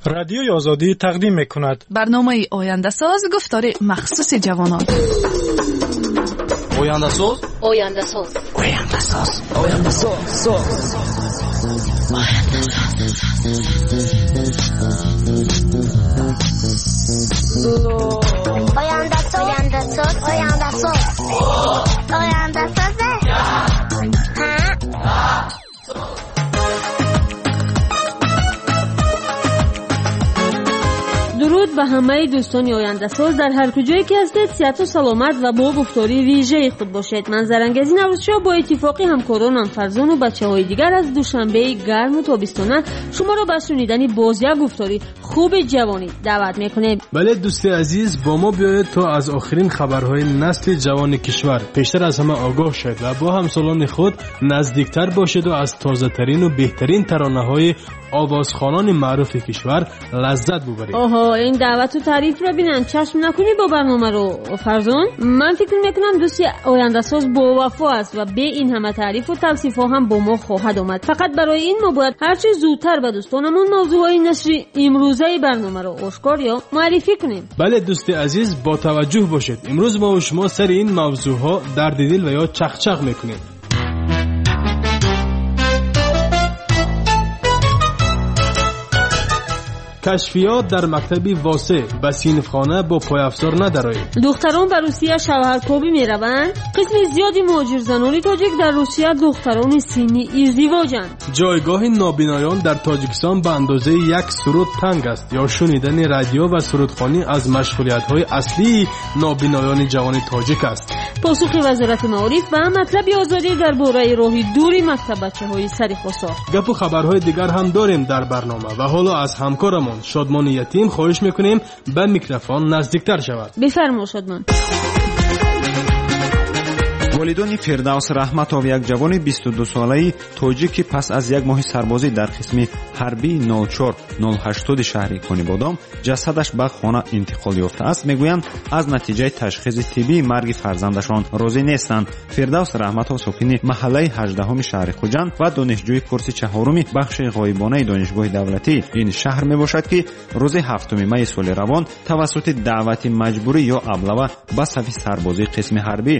رادیوی آزادی تقدیم می‌کند. برنامه آینده ساز گفتار مخصوص جوانان. آینده ساز. آینده ساز. آینده ساز. آینده ساز. آینده ساز. آینده ساز. آینده ساز. آینده ساز. درود به همه دوستان آینده ساز در هر کجایی که هستید. صحت و سلامت و با گفتاری ویژه خود باشید. من زرنگزی نوروزشاه با اتفاقی همکارانم فرزان و بچه‌های دیگر از دوشنبه گرم و تابستانه شما را به شنیدن باز یک گفتاری خوب جوانی دعوت می‌کنیم. بله دوست عزیز، با ما بیایید تا از آخرین خبرهای نسل جوان کشور پیشتر از همه آگاه شد و با همسالان خود نزدیکتر باشید و از تازه‌ترین و بهترین ترانه‌های آوازخوانان معروف کشور لذت ببرید. آها، این دعوت و تعریف را بینن چشم نکنی با برنامه رو فرزان. من فکر میکنم دوستی آینده ساز با وفا است و به این همه تعریف و توصیف ها هم با ما خواهد آمد. فقط برای این ما باید هرچی زودتر به دوستانمون موضوعهای نشری امروزه برنامه رو آشکار یا معرفی کنیم. بله دوست عزیز، با توجه باشید. امروز ما و شما سر این موضوع ها درد دل و یا چخچخ میکنیم. کشفیات در مکتب واسه به صنفخانه با پای افزار ندارید. دختران به روسیه شوهرکابی میروند. قسم زیادی مهاجر زنان تاجیک در روسیه دختران سنی ازدواجند. جایگاه نابینایان در تاجیکستان به اندازه یک سرود تنگ است. یا شنیدن رادیو و سرودخوانی از مشغولیت‌های اصلی نابینایان جوان تاجیک است. پاسخ وزارت معارف و مطلب آزادی درباره راهی دوری مکتب بچه‌های سرخواسار. گپ و خبرهای دیگر هم داریم در برنامه و حالا از همکارمون شادمان یتیم خواهش میکنیم به میکروفون نزدیکتر شود. بفرما شادمان. والدان فردوس رحمتov یک جوان 22 ساله‌ای تاجیکی پس از یک ماه سربازی در قسم حربی 04-080 شهر کنیبادام جسدش به خانه انتقال یافته است. میگویند از نتیجه تشخیص طبی مرگ فرزندشان راضی نیستند. فردوس رحمتov ساکن محله 18 شهر خوجند و دانشجوی کورس چهارم بخش غایبانه دانشگاه دولتی این شهر میباشد که روز 7 می سال روان توسط دعوت مجبوری یا ابله به صف سربازی قسم حربی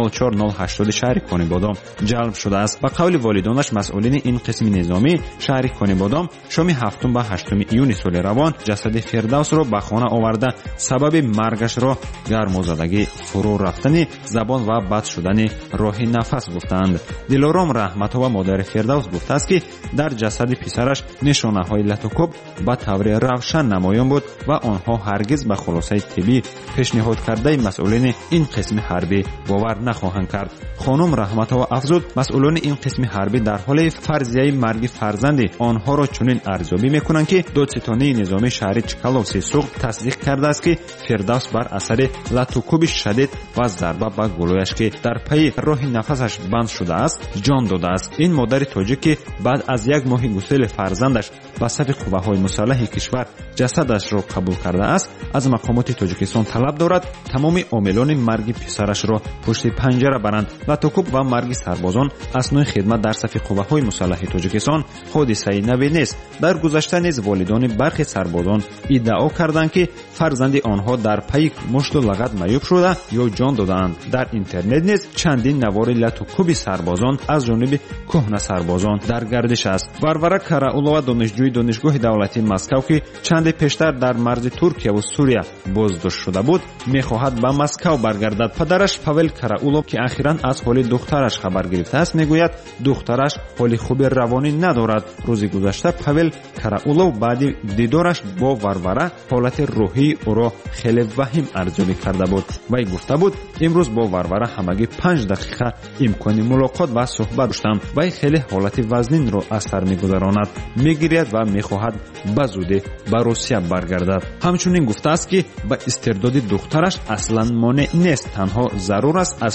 04-080 شهر کنیبادام جلب شده است. به قول والدانش مسئولین این قسم نظامی شهر کنیبادام شام 7 و 8 ایون سال روان جسد فردوس را به خانه آورده سبب مرگش را گرمازدگی، فرو رفتن زبان و بد شدن راه نفس گفتند. دلارام رحمت‌ها و مادر فردوس گفته است که در جسد پسرش نشانه‌های لطوکوب به طور روشن نمایان بود و آنها هرگز به خلاصه طبی پیشنهاد کرده مسئولین این قسم حربی باور نخواهند کرد. خانم رحمت‌ها افزود مسئولان این قسم حربی در حال فرضیه مرگ فرزند آنها را چنین ارزیابی میکنند که دادستانی نظامی شهر چکالوف سیسوق تصدیق کرده است که فردوس بر اثر لطوکوب شدید و ضربه به گلویش که در پی راه نفسش بند شده است جان داده است. این مادر تاجیک بعد از یک ماه گسیل فرزندش به صف قوه‌های مسلح کشور جسدش را قبول کرده است از مقامات تاجیکستان طلب دارد تمام عاملان مرگ پسرش را پشت پنجره برند. لطوکوب و مرگ سربازان اثنای خدمت در صف قوه‌های مسلح تاجیکستان حادثه نوی نیست. در گذشته نیز والدان برخی سربازان ادعا کردند که فرزند آنها در پی مشت و لغت معیوب شده یا جان دادند. در اینترنت نیز چندین نوار لطوکوب سربازان از جانب کهنه سربازان در گردش است. ورورا کراولова دانشجوی دانشگاه دولتی مسکو که چند پیشتر در مرز ترکیه و سوریه بازداشت شده بود میخواهد به مسکو برگردد. پدرش پاول کراولوف که اخیراً از حال دخترش خبر گرفته است میگوید دخترش حال خوب روانی ندارد. روز گذشته پاول کراولوف بعد دیدارش با ورورا حالت روحی او را خیلی وخیم ارزیابی کرده بود. وی گفته بود امروز با ورورا همگی 5 دقیقه امکان ملاقات و صحبت داشتم. وی خیلی حالت وزنین را از سر میگذراند، میگیرد و میخواهد به زودی به روسیه برگردد. همچنین گفته است که به استرداد دخترش اصلا مانع نیست، تنها ضرور است اسناد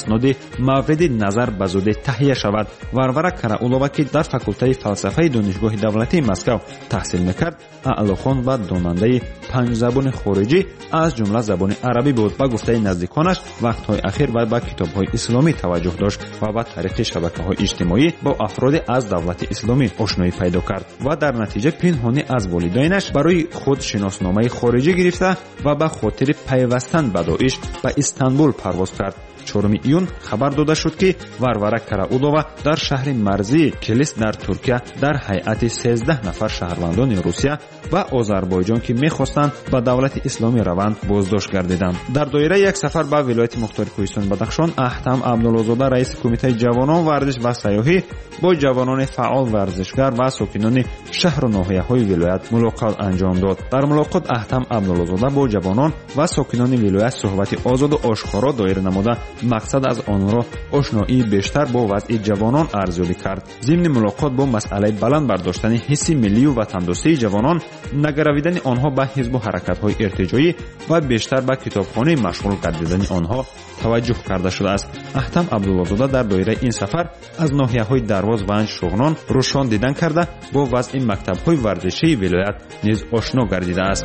мавриди назар ба зудӣ таҳия шавад. варвара караулова ки дар факултаи фалсафаи донишгоҳи давлатии Москав таҳсил мекард, аълохон ва донандаи 5 забони хориҷӣ аз ҷумла забони арабӣ буд. ба гуфтаи наздиконаш вақтҳои ахир вай ба китобҳои исломӣ таваҷҷӯҳ дошт ва ба тариқи шабакаҳои иҷтимоӣ бо афроди аз давлати исломӣ ошноӣ пайдо кард ва дар натиҷа пинҳонӣ аз волидайнаш барои худ шиносномаи хориҷӣ гирифта ва ба хотири пайвастан ба Доиш ба Истанбул парвоз кард. 4 июн хабар дода шуд ки варвара караулова дар шаҳри марзии Килис дар Туркия дар ҳайати 13 нафар шаҳрвандони Русия ва Озарбойҷон ки мехостанд ба давлати исломӣ раванд боздошт гардиданд. дар доираи як сафар ба вилояти Мухтори Кӯҳистони Бадахшон, Аҳтам Абдуллозода, раиси кумитаи ҷавонон, варзиш ва сайёҳӣ бо ҷавонони фаъол варзишгар ва сокинони шаҳру ноҳияҳои вилоят мулоқот анҷом дод. дар мулоқот Аҳтам Абдуллозода бо ҷавонон ва сокинони вилоят суҳбати озоду ошкоро доир намуда мақсад аз онро ошноии бештар бо вазъи ҷавонон арзёбӣ кард. зимни мулоқот бо масъалаи баланд бардоштани ҳисси миллию ватандӯстии ҷавонон, нагаравидани онҳо ба ҳизбу ҳаракатҳои иртиҷоӣ ва бештар ба китобхонаи машғул гардидани онҳо таваҷҷӯҳ карда шудааст. Аҳтам Абдуллозода дар доираи ин сафар аз ноҳияҳои Дарвоз, Ванҷ, Шуғнон, Рӯшон дидан карда бо вазъи мактабҳои варзишии вилоят низ ошно гардидааст.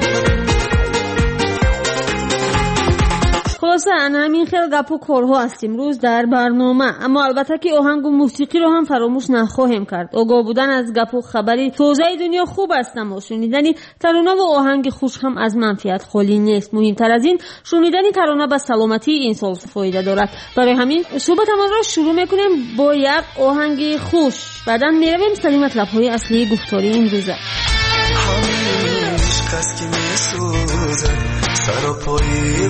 خلاصه همین خیلی گپ و کارها است امروز در برنامه، اما البته که آهنگ و موسیقی رو هم فراموش نخواهیم کرد. آگاه بودن از گپ و خبری تازه دنیا خوب است، اما شنیدن ترانه و آهنگ خوش هم از منفعت خالی نیست. مهمتر از این شنیدن ترانه به سلامتی انسان فایده دارد. برای همین صحبتمان را شروع میکنیم با یک آهنگ خوش، بعدا میرویم سری مطلب‌های اصلی گفتاری امروزه. سراپای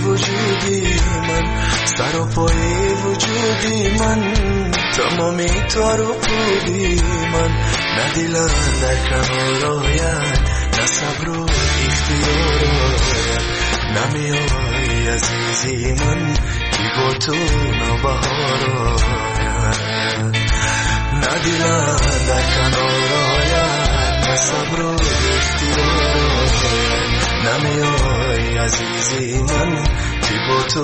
وجودی من تمامی تارو پودی من ندیلم در کناراید نه صبر و اختیاراید نمیای عزیزی من کی با تو نبهاراید ندیلم در کناراید نه صبر و اختیاراید نمیای عزیزی من کی با تو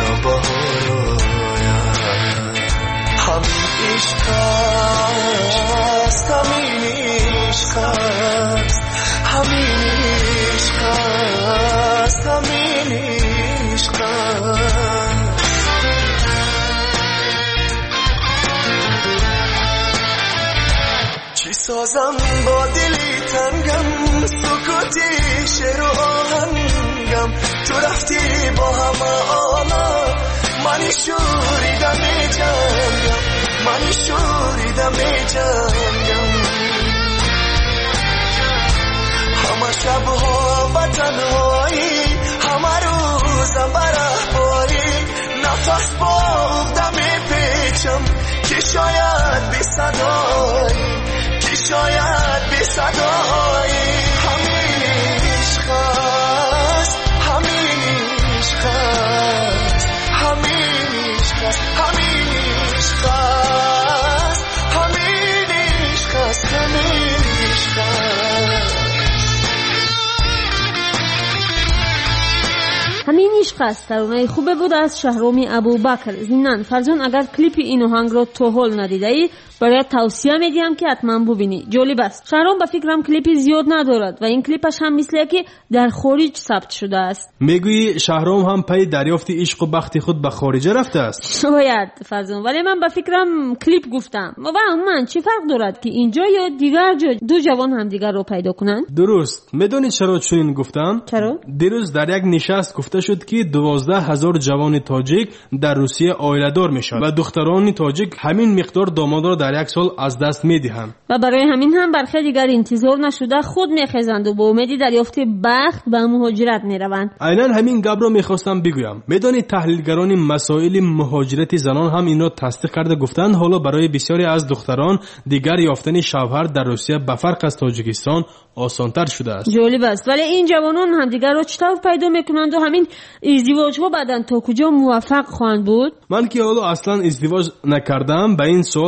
نبهاراید همین عشق است همین عشق است همین عشق است همین عشق است چی سازم با دلی تنگم سکوتی شعر و آهنگم تو رفتی با همه عالم منی شوریدم می جنگم منی شوریدم می جنگم همه شبها و تنهایی همه روزم برهباری نفس بافتم می پیچم که شاید بی صدایی که شاید بی صدایی همین عشق است همین عشق است همین عشق است همین عشق است همین عشق است همین عشق است همین عشق است. ترانه خوبه بود از شهرام ابوبکر. ضمناً فرزون اگر کلیپ این آهنگ رو تو حال ندیدی برای توصیه میدیم که حتما ببینی، جالب است. شهرام به فکرم کلیپی زیاد ندارد و این کلیپش هم مثل که در خارج ثبت شده است. میگویی شهرام هم پی دریافت عشق و بخت خود به خارج رفته است؟ شاید فرزون، ولی من به فکرم کلیپ گفتم. و من چی فرق دارد که اینجا یا دیگر جا دو جوان هم دیگر رو پیدا کنند؟ درست. میدونید چرا چنین گفتم؟ چرا؟ دیروز در یک نشست گفته شد که 12,000 جوان تاجیک در روسیه عائله‌دار میشن و دختران تاجیک همین مقدار داماد را در یک سال از دست میدهند و برای همین هم برخی دیگر انتظار نشده خود میخیزند و با امیدی دریافت بخت به مهاجرت میروند. عیناً همین گپ را میخواستم بگویم. میدانید تحلیلگران مسائل مهاجرت زنان هم این را تصدیق کرده گفتند حالا برای بسیاری از دختران دیگر یافتن شوهر در روسیه به فرق از تاجیکستان آسان‌تر شده است. جالب است. ولی این جوانان هم دیگر را چطور پیدا میکنند و همین ازدواج‌ها بعداً تا کجا موفق خواهند بود؟ من که حالا اصلا ازدواج نکردم به این سوال نمیتونم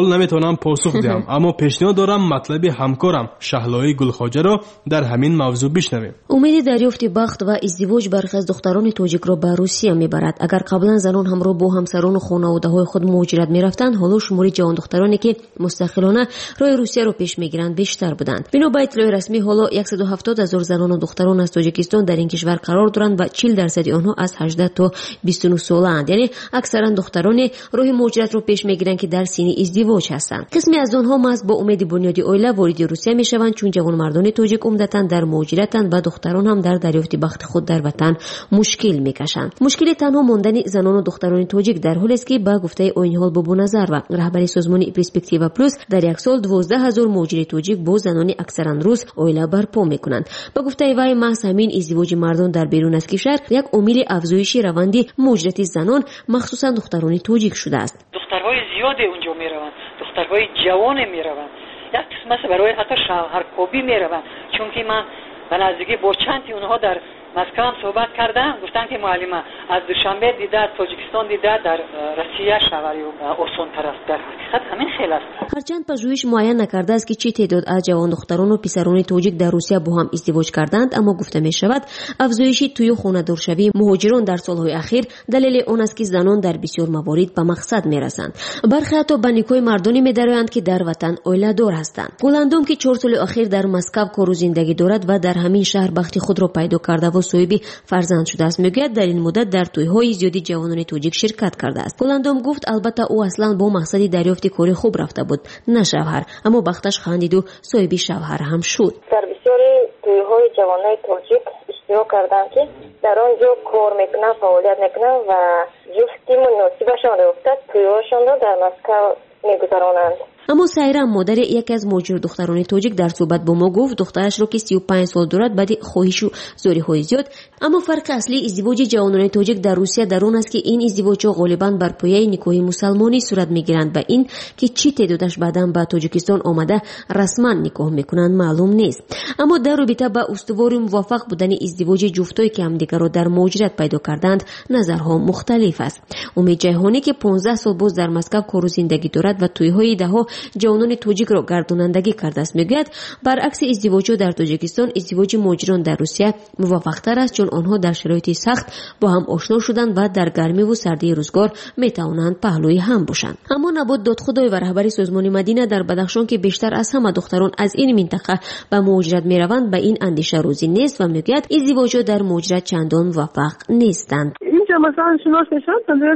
میتونم پاسخ دهم، اما پیشنهاد دارم مطلب همکارم شهلایی گلخواجه را در همین موضوع بشنویم. امید دریافت بخت و ازدواج برخی از دختران تاجیک را به روسیه میبرد. اگر قبلا زنان همراه با همسران و خانواده‌های خود مهاجرت میرفتند، حالا شمار جوان دخترانی که مستقلانه راه روسیه را پیش میگیرند بیشتر بودند. بنا به اطلاع رسمی حالا 170,000 زنان و دختران از تاجیکستان در این کشور قرار دارند و 40% آنها از 18 تا 29 ساله‌اند. یعنی اکثرا دختران راه مهاجرت را پیش میگیرند که در سن ازدواج هستند. قسمی از آنها محض با امید بنیاد عائله وارد روسیه میشوند، چون جوانمردان تاجیک عمدتاً در مهاجرتند و دختران هم در دریافت بخت خود در وطن مشکل میکشند. مشکل تنها ماندن زنان و دختران تاجیک در حالی است که با گفته آیین حال بابو نظر و رهبر سازمان پرسپکتیو پلوس در یک سال 12,000 مهاجر تاجیک با زنان اکثرا روس عائله برپا میکنند. با گفته وی محض همین ازدواج مردان در بیرون از کشور یک عامل افزایش روند مهاجرت زنان مخصوصا دختران تاجیک شده است. دخترهای زیادی اونجا میروند، دخترهای جوان میروند، یک قسمت برای حتی شوهرکوبی میروند. چون که من به نزدیکی با چندی اونها در مسکو هم صحبت کردم، گفتن که معلمه از دوشنبه دیده از تاجیکستان دیده در روسیه شوهری آسان‌تر است. در حقیقت همین خیلی است. هرچند پژوهش معین نکرده است که چه تعداد از جوان دختران و پسران تاجیک در روسیه با هم ازدواج کردند، اما گفته می شود افزایش توی خانه‌دارشوی مهاجران در سالهای اخیر دلیل آن است که زنان در بسیار موارد به مقصد میرسند. برخی حتی به نیکای مردانی می‌درآیند که در وطن عائله دار هستند. گلندم که 4 سال اخیر در مسکو کار و زندگی دارد و در همین شهر بخت خود را پیدا کرده و صاحب فرزند شده است، میگوید در این مدت در توی‌های زیادی جوانان تاجیک شرکت کرده است. گلندم گفت البته او اصلا با مقصد دریافت کاری خوب رفته بود، نه شوهر، اما بختش خندید و صاحب شوهر هم شد. در بسیاری توی‌های جوانان تاجیک اشتراک کردند که در آنجا کار میکنند، فعالیت میکنند و جفتی مناسبشان را افتاد توی‌هاشان را در مسکو میگذرانند. اما سایرام مادر یکی از مهاجر دختران تاجیک در صحبت با ما گفت دخترش را که 35 سال دارد بعد خواهش و زاری‌های زیاد. اما فرق اصلی ازدواج جوانان تاجیک در روسیه در آن است که این ازدواج‌ها غالباً بر پایه نکاح مسلمانی صورت می‌گیرند و این که چی تعدادش بعداً به تاجیکستان آمده رسما نکاح می‌کنند معلوم نیست. اما در رابطه با استوار موفق بودن ازدواج جفتایی که همدیگر را در مهاجرت پیدا کردند نظرها مختلف است. امید جهانی که 15 سال باز در مسکو کار و زندگی دارد و توی‌های ده‌ها جوانان تاجیک را گردانندگی کرده است، میگوید برعکس ازدواج در تاجیکستان ازدواج مهاجران در روسیه موفق‌تر است، چون آنها در شرایط سخت با هم آشنا شدند و در گرمی و سردی روزگار میتوانند پهلوی هم باشند. اما نبود دادخدای و رهبر سازمان مدینه در بدخشان که بیشتر از همه دختران از این منطقه به مهاجرت میروند به این اندیشه روزی نیست و میگوید ازدواج در مهاجرت چندان موفق نیستند. اینجا مثلا شناس میشن،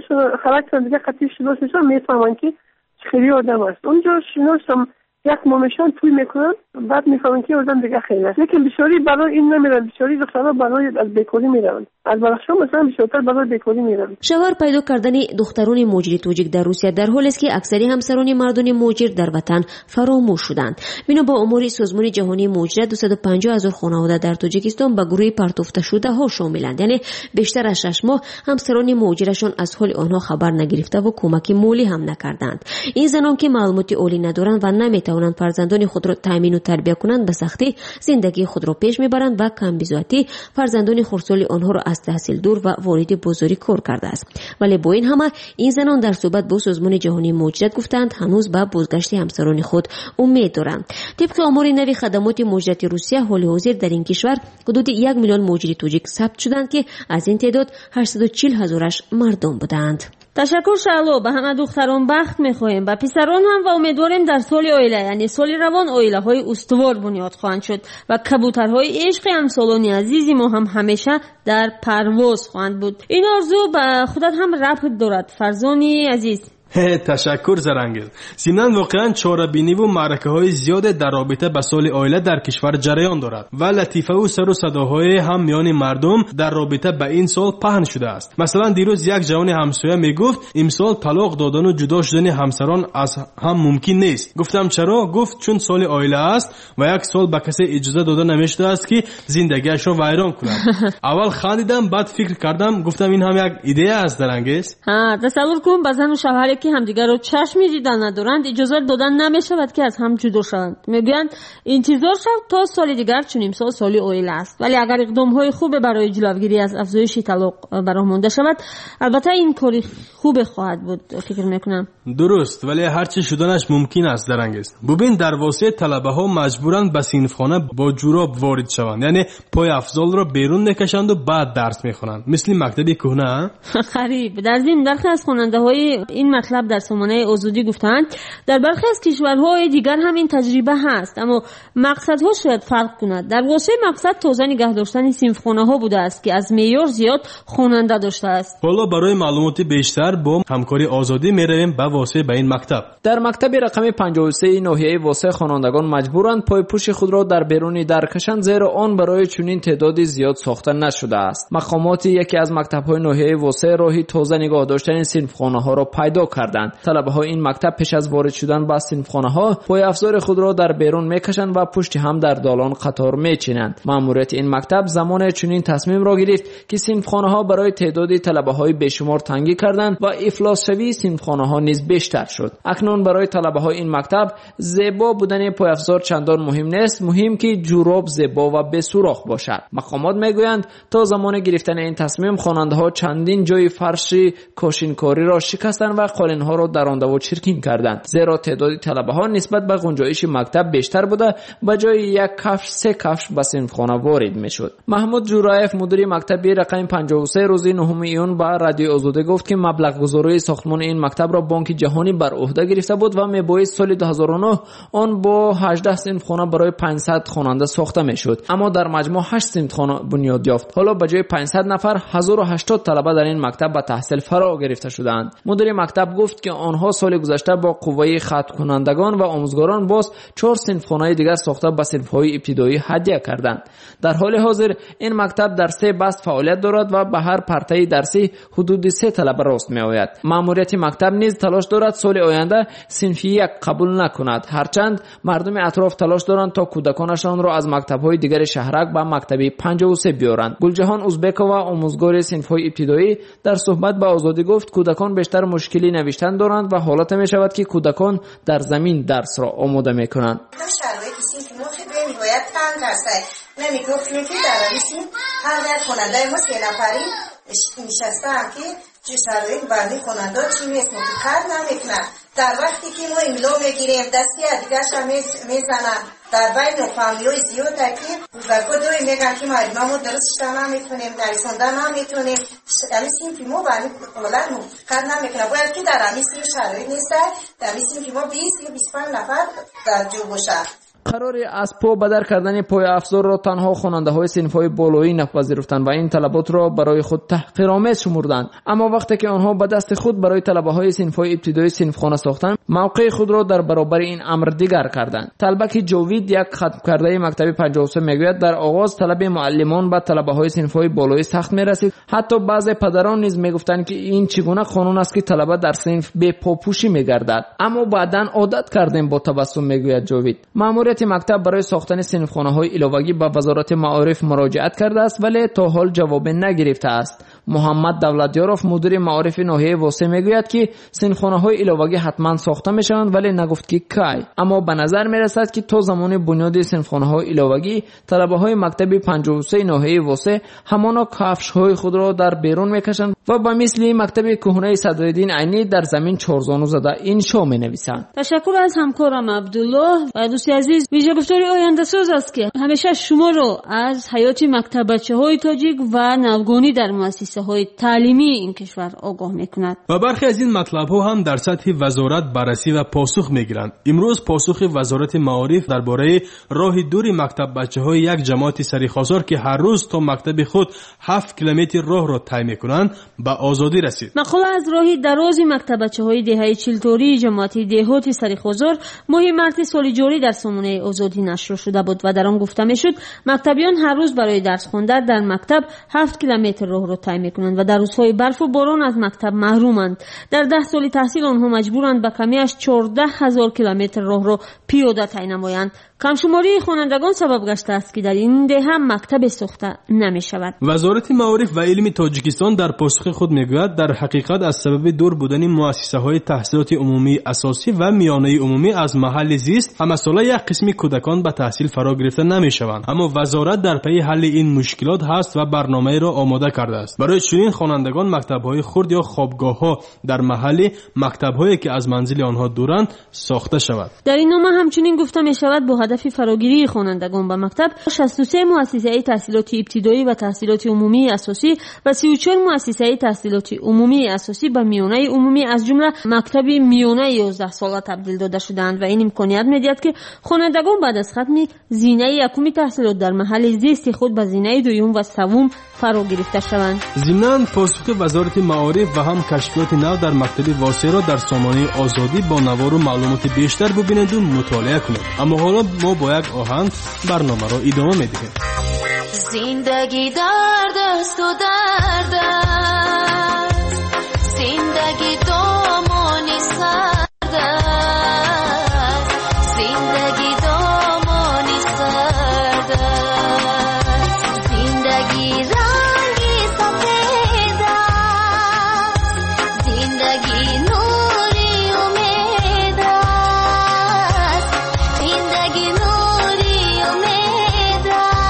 خلاق دیگه خطی شناس میشن، میفهمن که خیلی آدم است. اونجا شناسم یک مامشان توی میکنن، بعد میفهمن که آدم دیگه خیلی است. لیکن بیچاری برای این نمیرن، بیچاری دخترها برای از بیکاری میرن. از بدخشان مثلا بیشتر برای بیکاری میرن. شوهر پیدا کردن دختران مهاجر تاجیک در روسیه در حالی است که اکثری همسران مردان مهاجر در وطن فراموش شدند. بنا با آمار سازمان جهانی مهاجرت 250,000 خانواده در تاجیکستان به گروه پرتافته شده ها شاملند. یعنی بیشتر از 6 ماه همسران مهاجرشان از حال آنها خبر نگرفته و کمک مالی هم نکردند. این زنان که معلومات عالی ندارند و نمیتوانند فرزندان خود را تامین و تربیت کنند، به سختی زندگی خود را پیش میبرند و کم بی‌ذاتی فرزندان خردسال آنها را از تحصیل دور و وارد بازاری کار کرده است. ولی با این همه این زنان در صحبت با سازمان جهانی مهاجرت گفتند هنوز به بازگشت همسران خود امید دارند. طبق آمار نوی خدمات مهاجرت روسیه حال حاضر در این کشور حدود 1 میلیون مهاجر تاجیک ثبت شدند که از این تعداد 840,000 مردم بودند. تشکر شهلا. به همه دختران بخت میخواهیم، به پسران هم و امیدواریم در سال عائله یعنی سال روان عائله های استوار بنیاد خواهند شد و کبوترهای عشق همسالان عزیزی ما هم همیشه در پرواز خواهند بود. این آرزو به خودت هم ربط دارد فرزانی عزیز. تشکر زرنگیز. ضمناً واقعا چاره‌بینی و معرکه‌های زیاد در رابطه با سال عائله در کشور جریان دارد و لطیفه و سر و صداهای هم میان مردم در رابطه با این سال پهن شده است. مثلا دیروز یک جوان همسایه میگفت امسال طلاق دادن و جدا شدن همسران از هم ممکن نیست. گفتم چرا؟ گفت چون سال عائله است و یک سال به کسی اجازه داده نمیشده است که زندگیش را ویران کند. اول خندیدم، بعد فکر کردم، گفتم این هم یک ایده است درنگیز. تصور کن با زن و شوهری که همدیگر رو چشمی دیدن ندارند اجازه دادن نمیشود که از هم جدا شوند. میگویند انتظار شد تا سال دیگر چون امسال سال عائله است. ولی اگر اقدام‌های خوب برای جلوگیری از افزایش طلاق برآمده شود البته این کاری خوب خواهد بود فکر میکنم. درست، ولی هرچی شدنش ممکن است درنگست. ببین در واسه طلبه ها مجبورند به صنفخانه با جوراب وارد شوند، یعنی پای افضل را بیرون میکشند و بعد درس میخوانند، مثل مکتب کهنه. غریب. در ضمن برخی از خواننده های این مطلب در سامانه آزادی گفتند در برخی از کشورهای دیگر هم این تجربه هست، اما مقصدها شاید فرق کند. در واسه مقصد تازه نگه داشتن صنفخانه ها بوده است که از معیار زیاد خواننده داشته است. حالا برای معلومات بیشتر با همکاری آزادی میرویم به واسه به این مکتب. در مکتب رقم 53 ناحیه واسه خوانندگان مجبورند پای پوش خود را در بیرون در کشند، زیرا آن برای چنین تعدادی زیاد ساخته نشده است. مقامات یکی از مکتب‌های ناحیه واسه راهی تازه نگاه داشتن صنفخانه‌ها را پیدا کردند. طلبه‌های این مکتب پیش از وارد شدن به صنفخانه‌ها پای افزار خود را در بیرون میکشند و پشت هم در دالان قطار میچینند. مأموریت این مکتب زمان چنین تصمیم را گرفت که صنفخانه‌ها برای تعداد طلبه‌های بیشمار تنگی کردند و افلاس شوی صنفخانه‌ها نیز بیشتر شد. اکنون برای طلبه‌های این مکتب زیبا بودن پای افزار چندان مهم نیست، مهم که جوراب زیبا و به سوراخ باشد. مقامات میگویند تا زمان گرفتن این تصمیم خواننده‌ها چندین جای فرش کاشینکاری را شکستند و قالین‌ها را درانده و چرکین کردند، زیرا تعداد طلبه‌ها نسبت به گنجایش مکتب بیشتر بوده و جای یک کفش 3 کفش به صنفخانه وارد میشد. محمود جورایف مدیر مکتب رقم 53 روز 9 ایون با رادیو آزادی گفت که مبلغ گذاری ساختمان این مکتب را بانک جهانی بر عهده گرفته بود و میبایست سال 2009 آن با 18 صنفخانه برای 500 خواننده ساخته میشد، اما در مجموع 8 صنفخانه بنیاد یافت. حالا به جای 500 نفر 1080 طلبه در این مکتب به تحصیل فرا گرفته شدند. مدیر مکتب گفت که آنها سال گذشته با قوه ختم کنندگان و آموزگاران باز 4 صنفخانه دیگر ساخته به صنف‌های ابتدایی هدیه کردند. در حال حاضر این مکتب در 3 بست فعالیت دارد و به هر پرتای درسی حدود 3 طلبه راست میآید. مأموریت مکتب نیز تلاش دارد سال آینده صنف 1 قبول نکند، هرچند مردم اطراف تلاش دارند تا کودکانشان را از مکتب‌های دیگر شهرک به مکتب 53 بیارند. گلجهان ازبکова آموزگار صنف‌های ابتدایی در صحبت با آزادی گفت کودکان بیشتر مشکلی نوشتن دارند و حالت می‌شود که کودکان در زمین درس را آماده می‌کنند. نمیگفتیم که در رویسیم هر یک خوننده ما 3 نفری نشستن که چه شرایط بندی خوننده چی میسیم که کار نمیکنن. در وقتی که ما املا میگیریم دستی دیگرش هم میزنن در بین فامیلای زیاد که بزرگا دوی میگن که ما درست شدن نمیتونیم نریسوندن نمیتونیم یعنی سیم ما بندی اولاد کار نمیکنن. باید که در همیسیم شرایط نیسته در همیسیم که ما 20 یا 25 نفر در جو باشه. قرار از پا بدر کردن پای افزار را تنها خواننده‌های صنف‌های بالایی نپذیرفتند و این طلبات را برای خود تحقیرآمیز شمردند، اما وقتی که آنها به دست خود برای طلبه‌های صنف‌های ابتدایی صنفخانه ساختند موقع خود را در برابر این امر دیگر کردند. طلبک جاوید یک ختم کرده مکتب 53 میگوید در آغاز طلب معلمان به طلبه‌های صنف‌های بالایی سخت می‌رسید، حتی بعضی پدران نیز میگفتند که این چگونه قانون است که طلبه در صنف بی پاپوشی می‌گردد، اما بعداً عادت کردیم با تبسم میگوید جاوید. مأموریت مکتب برای ساختن صنفخانه‌های علاوگی به وزارت معارف مراجعت کرده است ولی تا حال جواب نگرفته است. محمد دولتیاروف مدیر معارف ناحیه واسه میگوید که صنفخانه‌های علاوگی حتما ساخته میشوند ولی نگفت که کی، اما به نظر میرسد که تا زمان بنیاد صنفخانه‌های علاوگی طلبه‌های مکتب 53 ناحیه واسه همانا کفش‌های خود را در بیرون میکشند و به مثل مکتب کهنه صدرالدین عینی در زمین چارزانو زده انشا مینویسند. تشکر از همکارم عبدالله و دوستی عزیز. ویژه گفتاری آینده ساز است که همیشه شما رو از حیات مکتب بچه‌های تاجیک و نوگانی در مؤسسه‌های تعلیمی این کشور آگاه می‌کند. و برخی از این مطلب‌ها هم در سطح وزارت بررسی و پاسخ می‌گیرند. امروز پاسخ وزارت معارف درباره راه دور مکتب بچه‌های یک جماعت سریخواسار که هر روز تا مکتب خود 7 کیلومتر راه را طی می‌کنند به آزادی رسید. مقاله از راه دراز مکتب بچه‌های دهه 40 توری جماعت دهات سریخواسار ماه مارس سال جاری در سامانه آزادی نشر شده بود و در آن گفته میشد مکتبیان هر روز برای درس خواندن در مکتب 7 کیلومتر راه را طی میکنند و در روزهای برف و باران از مکتب محرومند. در 10 سال تحصیل آنها مجبورند به کمیش 14,000 کیلومتر راه را پیاده طی نمایند. کمشماری خوانندگان سبب گشته است که در این ده هم مکتب ساخته نمی شود. وزارت معارف و علم تاجیکستان در پاسخ خود میگوید در حقیقت از سبب دور بودن مؤسسه‌های تحصیلات عمومی اساسی و میانه عمومی از محل زیست همساله یک قسمی کودکان به تحصیل فرا گرفته نمیشوند، اما وزارت در پی حل این مشکلات هست و برنامه را آماده کرده است. برای چنین خوانندگان مکتب‌های خرد یا خوابگاه‌ها در محل مکتب‌هایی که از منزل آنها دورند ساخته شود. در این نامه همچنین گفته می شود با هدف فراگیری خوانندگان به مکتب 63 مؤسسه تحصیلات ابتدایی و تحصیلات عمومی اساسی و 34 مؤسسه تحصیلات عمومی اساسی به میانه عمومی از جمله مکتب میانه 11 ساله تبدیل داده شدند و این امکانیت می‌دهد که خوانندگان بعد از ختم زینه یکم تحصیلات در محل زیست خود به زینه دوم و سوم فرا گرفته شوند. ضمناً پاسخ وزارت معارف و هم کشفیات نو در مکتب واسع را در سامانه آزادی با نوار و معلومات بیشتر ببینید و مطالعه کنید. اما حالا ما با یک آهنگ برنامه را ادامه می‌دهیم. زندگی درد است و درد است، زندگی دامانی سرد است، زندگی دامانی سرد است، زندگی رنگی سفید است، زندگی نوری امید است، زندگی نوری امید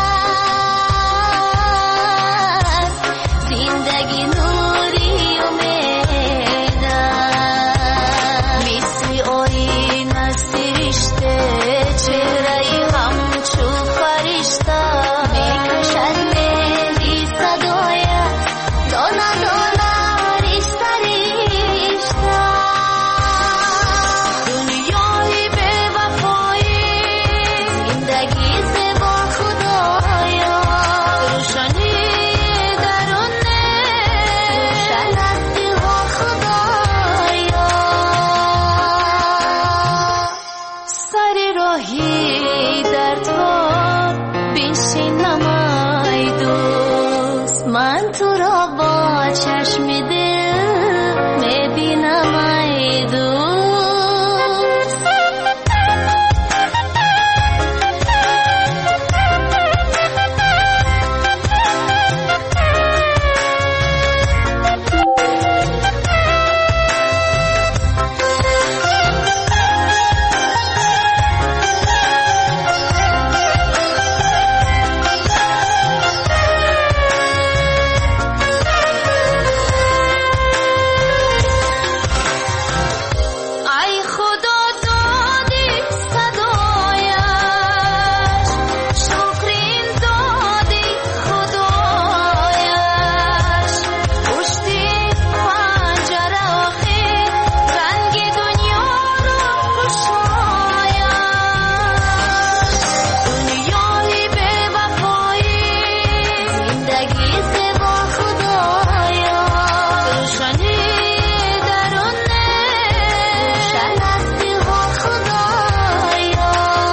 است، زندگی نوری امید است. مثل آینه سرشته چهره همچو فرشته میکشد مهری صدایت دانه دانه ریشته ریشته. دنیای بی‌وفایی زندگی زیبا خدایا، روشنی درونه روشن است دلها خدایا. سر راهی در تو بنشینم ای دوست، من تو را با چشم دل میبینم ای دوست. ای خدا دادی صدایش، شکرین دادی خدایش، پشتی پنجره آخر رنگ دنیا را گشایش. دنیای بی‌وفایی زندگی زیبا خدایا، روشنی درونه روشن است دلها خدایا.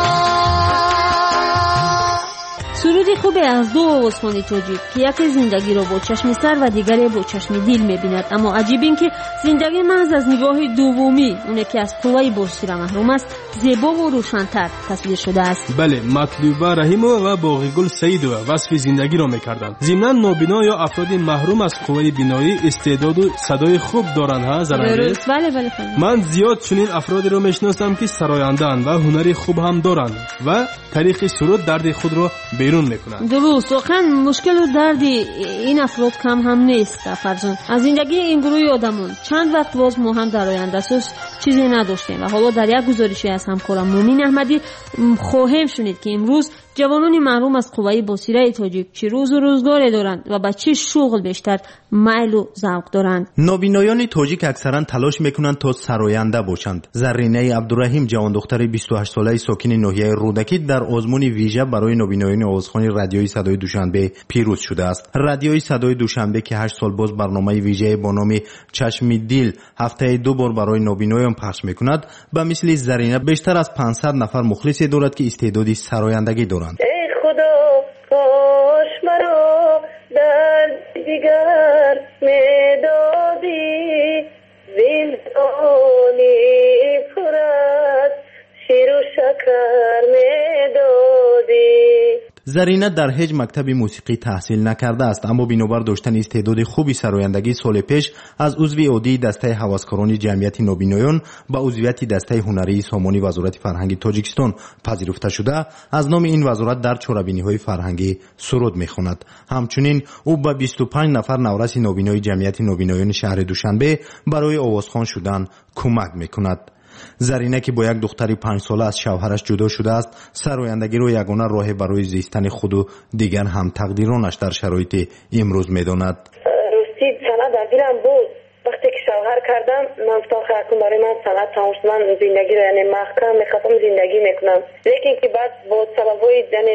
سرودی خوبی از دو آوازخوان تاجیک که یکی زندگی را با چشم سر و دیگری با چشم دل می‌بیند، اما عجیب این که زندگی محض از نگاه دومی، اون که از قوه بصیرت محروم است، زیبا و روشن‌تر تصویر شده است. بله، مطلوبه رحیمова و باقیگل سعیدova وصف زندگی را می‌کردند. ضمناً نابینا یا افراد محروم از قوه بینایی استعداد و صدای خوب دارند. ها زرنگیز؟ بله. من زیاد چنین افرادی را میشناسم که سراینده‌اند و هنری خوب هم دارند و طریق سرود درد خود را بیرون میکنند. درست، واقعا مشکل و درد این افراد کم هم نیست. فرزان از زندگی این گروه آدمان چند وقت باز ما هم در آینده اساس چیزی نداشتیم و حالا در یک گزارشی از همکارم مومین احمدی خواهیم شنید که امروز جوانان محروم از قوه بصیرت تاجیک چه روز و روزگاری دارند و به چه شغل بیشتر میل و ذوق دارند. نابینایان تاجیک اکثرا تلاش میکنند تا سراینده باشند. زرینه عبدالرحیم جوان دختر 28 ساله ساکن ناحیه رودکی در آزمون ویژه برای نابینایان آوازخوان رادیوی صدای دوشنبه پیروز شده است. رادیوی صدای دوشنبه که 8 سال باز برنامه ویژه با نام چشم دل هفته 2 بار برای نابینایان پخش میکند، به مثل زرینه بیشتر از 500 نفر مخلصی دارد که استعداد سرایندگی دارند. ای خدا کاش مرا در دیگر میدادی، زندانی پر از شیر و شکر میدادی. زرینه در هیچ مکتب موسیقی تحصیل نکرده است، اما بنابر داشتن استعداد خوبی سرآیندگی سال پیش از عضو عادی دسته هواسکاران جمعیت نابینایان به عضویت دسته هنری سامانی وزارت فرهنگ تاجیکستان پذیرفته شده، از نام این وزارت در چهاربینی‌های فرهنگی سرود می‌خواند. همچنین او به 25 نفر نورس نابینای جمعیت نابینایان شهر دوشنبه برای آوازخوان شدن کمک می‌کند. زرینه که با یک دختر 5 ساله از شوهرش جدا شده است، سرآیندگی را یگانه راه برای زیستن خود و دیگر هم تقدیرانش در شرایط امروز می‌داند. راستی سند در دلم بود. وقتی که شوهر کردم من گفتم خیلی برای من سند تمام شد، من زندگی رو یعنی محکم میخواستم زندگی میکنم، لیکن که بعد با سببای یعنی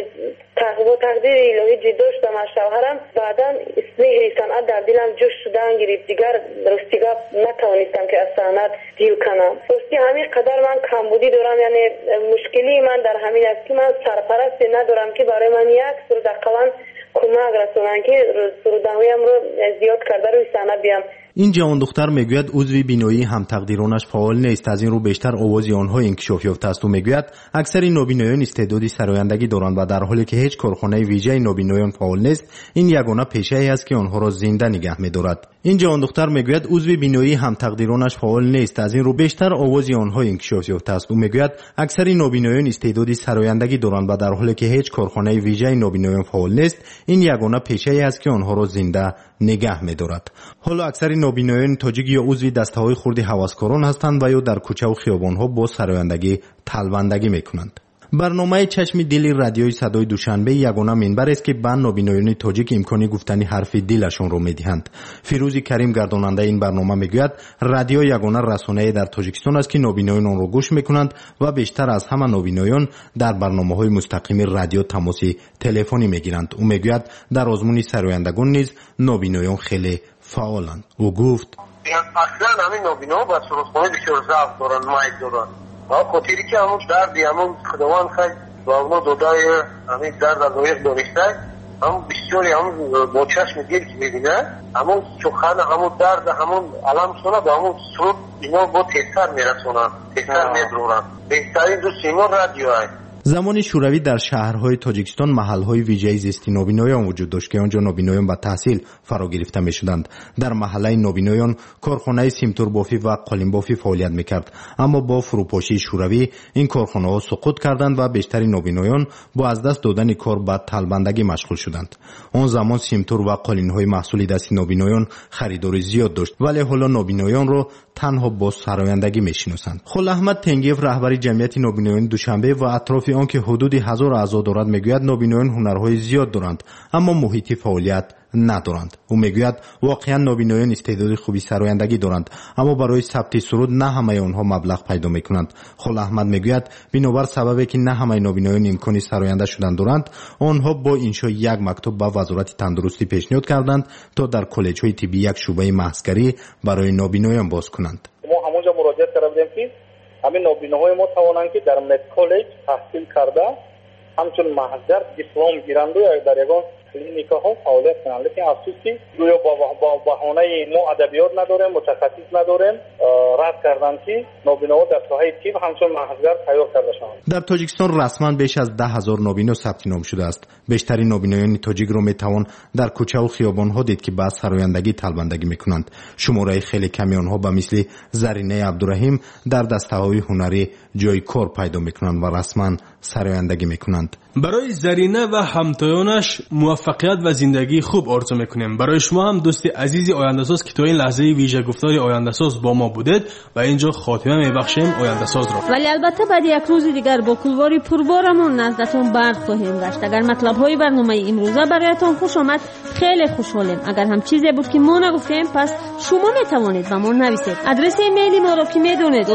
تقدیر الهی جدا شدم از شوهرم، بعدا اسمی صنعت در دلم جوش شدن گرفت، دیگر راستی نتوانستم که از صنعت دیو کنم. راستی همین قدر من کمبودی دارم، یعنی مشکلی من در همین است که من سرپرست ندارم که برای من یک سرود اقلن کمک رسونن که سرودهایم رو زیاد کرده روی صحنه بیام. این جوان دختر میگوید عضو بینایی هم تقدیرانش فعال نیست، از این رو بیشتر آواز آنها انکشاف یافته است و میگوید اکثر نابینایان استعدادی سرآیندگی دارند و در حالی که هیچ کارخانه ویژه نابینایان فعال نیست، این یگانه پیشه‌ای است که آنها را زنده نگه می‌دارد. این جوان دختر میگوید عضو بینایی هم تقدیرانش فعال نیست، از این رو بیشتر آواز آنها انکشاف یافته است و میگوید اکثر نابینایان استعدادی سرآیندگی دارند و در حالی که هیچ کارخانه ویژه نابینایان فعال نیست، این یگانه پیشه‌ای است که آنها را زنده نگه می‌دارد. حالا اکثر نابینایان تاجیک یا عضو دسته‌های خرد هوسکاران هستند و یا در کوچه و خیابان‌ها با سرآیندگی تلبندگی می‌کنند. برنامه چشم دل رادیوی صدای دوشنبه یگانه منبر است که به نابینایان تاجیک امکانی گفتن حرف دلشان را می‌دهند. فیروز کریم گرداننده این برنامه میگوید رادیو یگانه رسانه‌ای در تاجیکستان است که نابینایان آن را گوش می‌کنند و بیشتر از همه نابینایان در برنامه‌های مستقیم رادیو تماس تلفنی می‌گیرند. او میگوید در آزمون سرآیندگان نیز نابینایان خیلی فعالند. او گفت اصلا همین نابینا با سرودخوانی بسیار ضعف دارن، مایل دارن. خاطری که همون دردی همون خداوند خیلی با اونو دودای همین درد از رویق دانشته، همون بسیاری همون با چشم دل که میبینه همون سخن همون درد همون علم سونه با همون سرود اینا با تیستر میرسونن، تیستر میدرونن. بهترین دو سیما رادیو های. زمان شوروی در شهرهای تاجیکستان محلهای ویژه زیستی نابینایان وجود داشت که آنجا نابینایان به تحصیل فرا گرفته میشدند. در محله نابینایان کارخانه سیمتور بافی و قالین بافی فعالیت میکرد، اما با فروپاشی شوروی این کارخانه ها سقوط کردند و بیشتر نابینایان با از دست دادن کار به تلبندگی مشغول شدند. آن زمان سیمتور و قالین های محصول دستی نابینایان خریدار زیاد داشت، ولی حالا نابینایان را تنها با سرآیندگی میشناسند. خل احمد تنگیف رهبر جمعیت نابینایان دوشنبه و اطراف آن که حدود 1000 اعضا دارد میگوید نابینایان هنرهای زیاد دارند اما محیط فعالیت ندارند. او میگوید واقعا نابینایان استعداد خوبی سرآیندگی دارند اما برای ثبت سرود نه همه آنها مبلغ پیدا میکنند. خل احمد میگوید بنابر سببی که نه همه نابینایان امکانی سرآینده شدن دارند، آنها با انشای یک مکتب به وزارت تندرستی پیشنهاد کردند تا در کالج‌های طبی یک شعبه محضگری برای نابینایان باز کنند. ما همونجا مراجعه کردیم که همین نابیناهای ما توانند که در مد کالج تحصیل کرده همچون محضر دیپلم گیرند و در یگان کلینیکا ها فعالیت کنند، لیکن افسوسی گویا با بهانه ما ادبیات نداریم، متخصص نداریم، رد کردند که نابیناها در ساحه طب همچون محضر تیار کرده شوند. در تاجیکستان رسما بیش از 10,000 نابینا ثبت نام شده است. بیشترین نابینایان تاجیک را میتوان در کوچه و خیابان ها دید که با سرآیندگی تلبندگی میکنند. شماره خیلی کمی آنها به مثل زرینه عبدالرحیم در دسته‌های هنری جای کار پیدا میکنند و رسما سرآیندگی میکنند. برای زرینه و همتایانش موفقیت و زندگی خوب آرزو میکنیم. برای شما هم دوست عزیزی آینده‌ساز که تا این لحظه ویژه گفتار آینده‌ساز با ما بودید و اینجا خاتمه میبخشیم آینده‌ساز را. ولی البته بعد یک روز دیگر با کلواری پربارمون نزدتون برد خواهیم گشت. اگر مطلب‌های برنامه امروزه برایتان خوش آمد خیلی خوشحالیم. اگر هم چیزی بود که ما نگفتیم پس شما میتوانید به ما نویسید. آدرس ایمیلی ما را که میدونید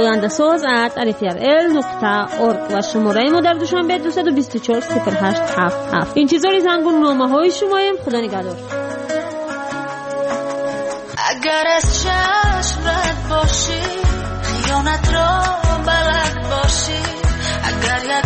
ayandasaz@rfrl.org و شماره ما در دوشنبه 2240877. این چیزا زنگون نامه‌های شمایم. خدا نگهدار. اگر از چشم رد باشی خیانت را بلد باشی، اگر